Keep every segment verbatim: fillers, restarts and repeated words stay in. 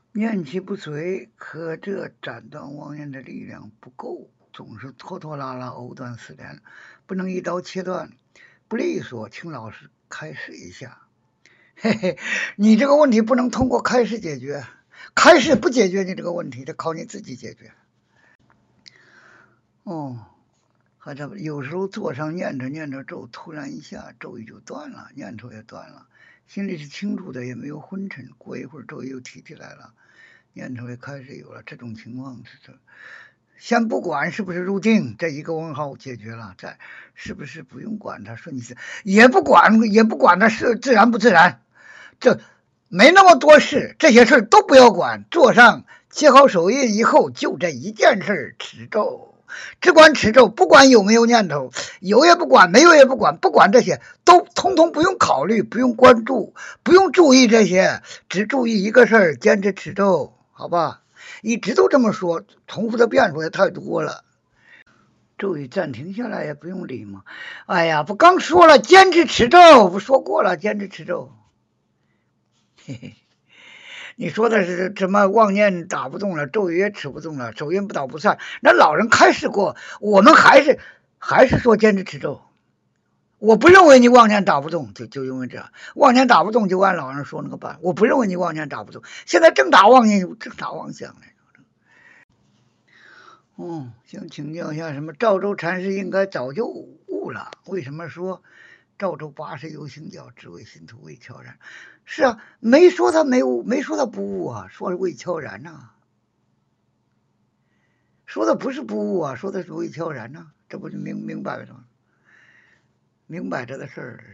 念其不随，可这斩断妄念的力量不够，总是拖拖拉拉、藕断丝连，不能一刀切断，不利索。请老师开示一下。嘿嘿，你这个问题不能通过开示解决，开示不解决你这个问题，得靠你自己解决。哦，还这有时候坐上念着念着咒，突然一下咒语就断了，念头也断了，心里是清楚的，也没有昏沉。过一会儿咒语又提起来了，念头也开始有了。这种情况是这，先不管是不是入定，这一个问号解决了，再是不是不用管它顺其，也不管也不管它是自然不自然，这没那么多事，这些事都不要管。坐上切好手印以后，就这一件事，持咒。只管持咒，不管有没有念头，有也不管，没有也不管，不管这些，都通通不用考虑，不用关注，不用注意这些，只注意一个事儿，坚持持咒，好吧？一直都这么说，重复的变数也太多了。咒语暂停下来也不用理嘛。哎呀，不刚说了坚持持咒，不说过了坚持持咒。嘿嘿。你说的是什么？妄念打不动了，咒语也持不动了，手印不倒不散。那老人开示过，我们还是还是说坚持持咒。我不认为你妄念打不动，就就因为这妄念打不动，就按老人说那个办。我不认为你妄念打不动，现在正打妄念，正打妄想呢。嗯，想请教一下，什么赵州禅师应该早就悟了，为什么说赵州八十有行脚，只为信徒未悄然？是啊，没说他没悟，没说他不悟啊，说是未悄然呐、啊。说的不是不悟啊，说的是未悄然呐、啊，这不就明明白了吗？明摆着的事儿，这是。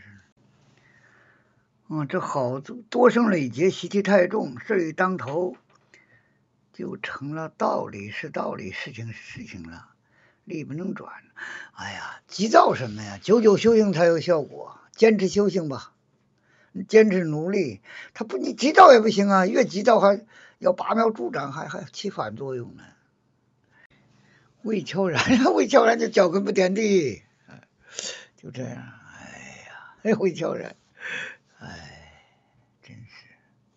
嗯，这好多生累劫，习气太重，事已当头，就成了道理是道理，事情是事情了，力不能转。哎呀，急躁什么呀？久久修行才有效果，坚持修行吧，坚持努力。他不，你急躁也不行啊，越急躁还要拔苗助长，还还起反作用呢。未悄然，未悄然就脚跟不点地，就这样。哎呀，哎，未悄然，哎，真是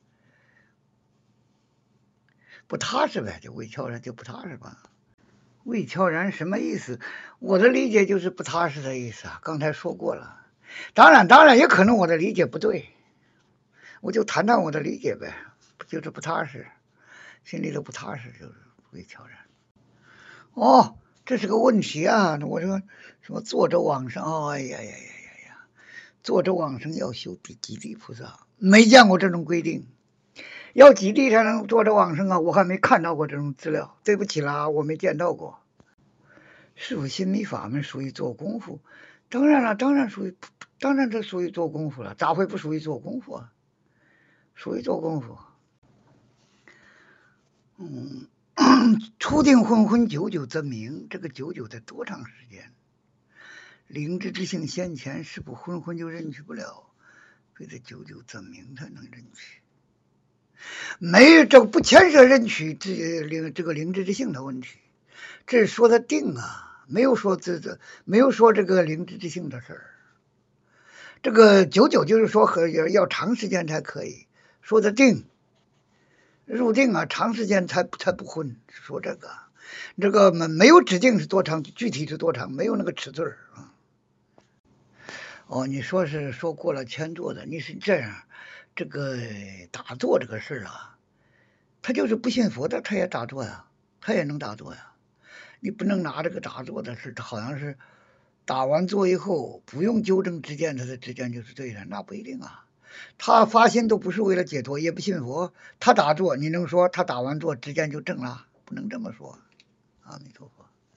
不踏实呗，就未悄然就不踏实吧。未悄然什么意思？我的理解就是不踏实的意思啊。刚才说过了，当然，当然也可能我的理解不对，我就谈谈我的理解呗，就是不踏实，心里头不踏实，就是未悄然。哦，这是个问题啊！我说什么坐着往生？哦，哎呀呀呀呀呀！坐着往生要修几几地菩萨，没见过这种规定。要几地才能坐着往生啊？我还没看到过这种资料，对不起啦，我没见到过。师父心密法门属于做功夫，当然了，当然属于，当然这属于做功夫了，咋会不属于做功夫啊？属于做功夫。嗯，初定混混，久久则明。这个久久得多长时间？灵知之性先前，是不混混就认取不了，非得久久则明才能认取。没有，这不牵涉认取这灵这个灵知之性的问题，这是说的定啊，没有说这这没有说这个灵知之性的事儿。这个久久就是说和要长时间才可以说的定，入定啊，长时间才才不混，说这个，这个没没有指定是多长，具体是多长，没有那个尺寸啊。哦，你说是说过了千座的，你是这样，这个打坐这个事啊，他就是不信佛的，他也打坐呀，他也能打坐呀。你不能拿这个打坐的事，他好像是打完坐以后不用纠正知见，他的知见就是对的，那不一定啊。他发心都不是为了解脱，也不信佛，他打坐，你能说他打完坐知见就正了？不能这么说。阿弥陀佛。